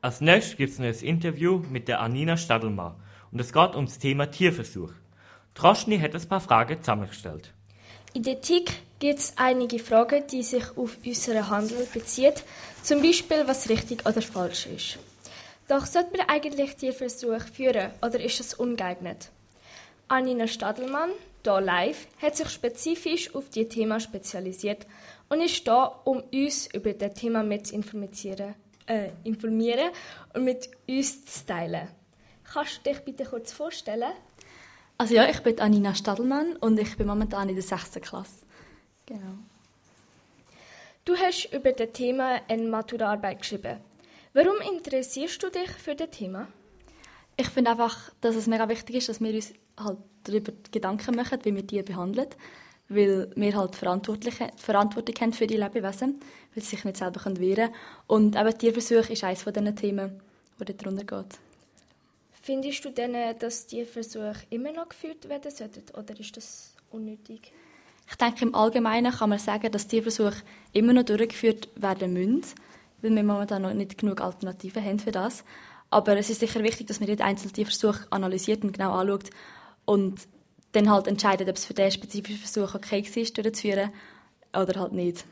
Als nächstes gibt es noch ein Interview mit der Anina Stadelmann und es geht um das Thema Tierversuch. Roshni hat ein paar Fragen zusammengestellt. In der Ethik gibt es einige Fragen, die sich auf unseren Handel beziehen, zum Beispiel, was richtig oder falsch ist. Doch sollte man eigentlich Tierversuche führen oder ist es ungeeignet? Anina Stadelmann, hier live, hat sich spezifisch auf dieses Thema spezialisiert und ist da, um uns über das Thema mit zu informieren und mit uns zu teilen. Kannst du dich bitte kurz vorstellen? Also ja, ich bin Anina Stadelmann und ich bin momentan in der 6. Klasse. Genau. Du hast über das Thema eine Maturaarbeit geschrieben. Warum interessierst du dich für das Thema? Ich finde einfach, dass es mega wichtig ist, dass wir uns halt darüber Gedanken machen, wie wir Tiere behandeln. Weil wir halt Verantwortung haben für die Lebewesen, weil sie sich nicht selber wehren können. Und eben Tierversuch ist eines von diesen Themen, die darunter geht. Findest du denn, dass Tierversuche immer noch geführt werden sollten, oder ist das unnötig? Ich denke, im Allgemeinen kann man sagen, dass Tierversuche immer noch durchgeführt werden müssen, weil wir momentan noch nicht genug Alternativen haben für das. Aber es ist sicher wichtig, dass man jeden einzelnen Tierversuch analysiert und genau anschaut und dann halt entscheidet, ob es für diesen spezifischen Versuch okay war, durchzuführen oder halt nicht.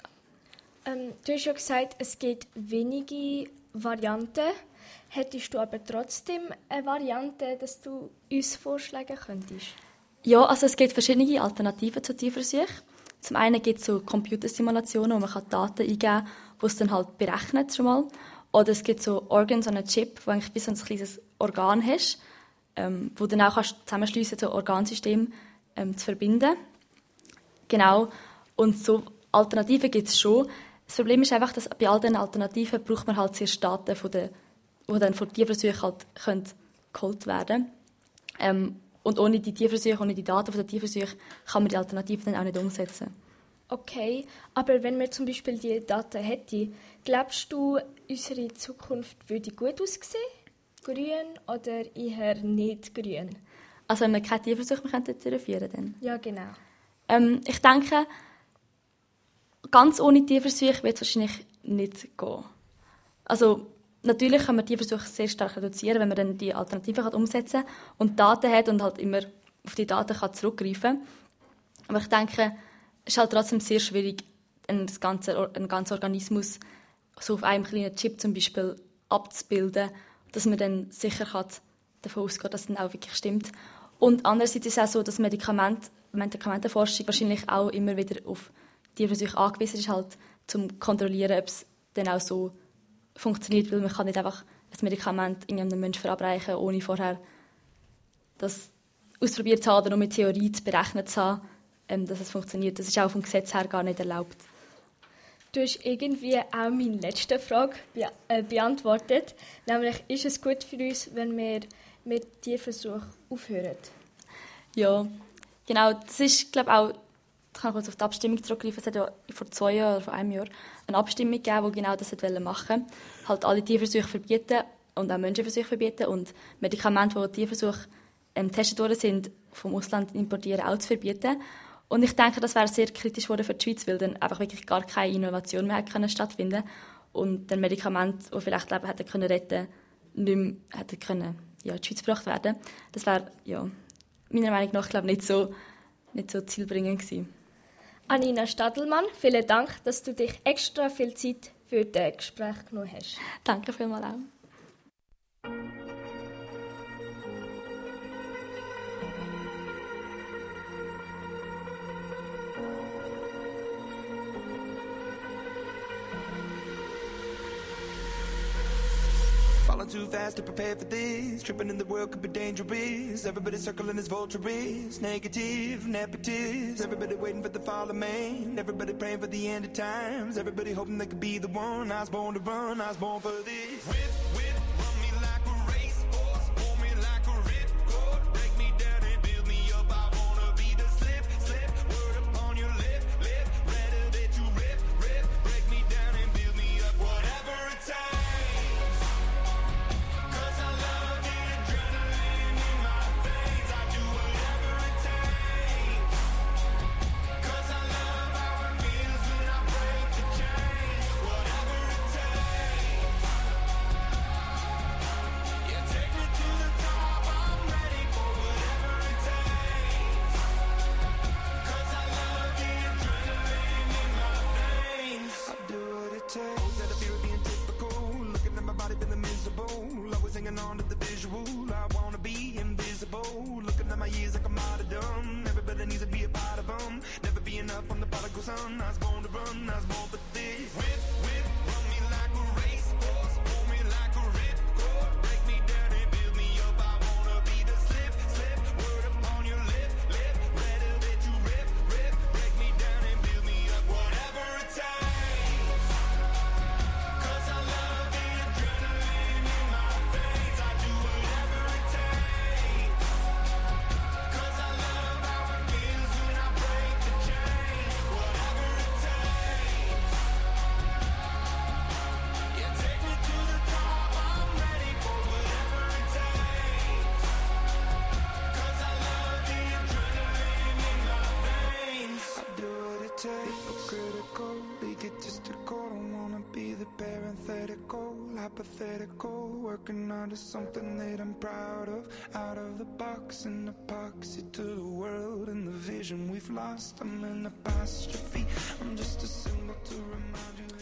Du hast ja gesagt, es gibt wenige Varianten. Hättest du aber trotzdem eine Variante, dass du uns vorschlagen könntest? Ja, also es gibt verschiedene Alternativen zu Tierversuchen. Zum einen gibt es so Computersimulationen, wo man Daten eingeben kann, die es dann halt berechnet schon mal. Oder es gibt so Organs on a Chip, wo eigentlich wie so ein kleines Organ hast, wo du dann auch zusammenschliessen kannst, so Organsystem zu verbinden. Genau. Und so Alternativen gibt es schon. Das Problem ist einfach, dass bei all diesen Alternativen braucht man halt zuerst Daten, die dann von Tierversuchen halt geholt werden können. Und ohne die Tierversuche, ohne die Daten von den Tierversuchen kann man die Alternativen dann auch nicht umsetzen. Okay, aber wenn wir zum Beispiel die Daten hätten, glaubst du, unsere Zukunft würde gut aussehen? Grün oder eher nicht grün? Also wenn wir keine Tierversuche mehr durchführen könnten? Ja, genau. Ich denke, ganz ohne Tierversuche wird es wahrscheinlich nicht gehen. Also natürlich kann man Tierversuche sehr stark reduzieren, wenn man dann die Alternativen umsetzen kann und Daten hat und halt immer auf die Daten kann zurückgreifen kann. Aber ich denke, es ist halt trotzdem sehr schwierig, einen ganzen Organismus so auf einem kleinen Chip zum Beispiel abzubilden, dass man dann sicher davon ausgehen kann, dass es dann auch wirklich stimmt. Und andererseits ist es auch so, dass Medikamentenforschung wahrscheinlich auch immer wieder auf Tierversuche angewiesen ist, halt, zum zu kontrollieren, ob es dann auch so funktioniert, weil man kann nicht einfach ein Medikament irgendeinem Menschen verabreichen, ohne vorher das ausprobiert zu haben oder nur mit Theorie zu berechnet zu haben, dass es funktioniert. Das ist auch vom Gesetz her gar nicht erlaubt. Du hast irgendwie auch meine letzte Frage beantwortet, nämlich ist es gut für uns, wenn wir mit Tierversuchen aufhören? Ja, genau. Das ist, glaube ich, auch, ich kann kurz auf die Abstimmung zurückgreifen, es hat ja vor 2 Jahren oder vor einem Jahr eine Abstimmung gegeben, die genau das machen wollte. Halt alle Tierversuche verbieten und auch Menschenversuche verbieten und Medikamente, die Tierversuche getestet worden sind, vom Ausland importieren, auch zu verbieten. Und ich denke, das wäre sehr kritisch geworden für die Schweiz, weil dann einfach wirklich gar keine Innovation mehr stattfinden und dann Medikamente, die vielleicht Leben hätten können retten, nicht mehr hätten können, in die Schweiz gebracht werden. Das wäre meiner Meinung nach nicht so zielbringend gewesen. Anina Stadelmann, vielen Dank, dass du dich extra viel Zeit für das Gespräch genommen hast. Danke vielmals auch. Falling too fast to prepare for this. Tripping in the world could be dangerous. Everybody circling as vultures. Negative, nepotist. Everybody waiting for the fall of man. Everybody praying for the end of times. Everybody hoping they could be the one. I was born to run, I was born for this. Whip, run me like a racehorse. Pull me like a ripcord. Break me down and build me up. I wanna be the slip. Word upon your lip. Rather that you rip. Break me down and build me up. Whatever it takes. hanging on to the visual. I wanna be invisible, looking at my years like a martyrdom. Everybody needs to be a part of them. Never be enough, I'm the prodigal son. I was born to run, I was born for this. Whip, whip, run me like a racehorse, pull me like a ripcord. Break me down and build me up, I wanna be the slip, slip. Word upon your lip, lip. Better that you rip, rip. Break me down and build me up, whatever it takes. 'Cause I love the adrenaline in my veins. I do whatever it takes. 'Cause I love how it feels when I break the chains. Whatever it takes. Yeah, take me to the top. I'm ready for whatever it takes. 'Cause I love the adrenaline in my veins. I do what it takes. Critical, egotistical. Don't wanna be the parenthetical, hypothetical. Working onto something that I'm proud of. Out of the box, an epoxy to the world and the vision we've lost. I'm an apostrophe. I'm just a symbol to remind you.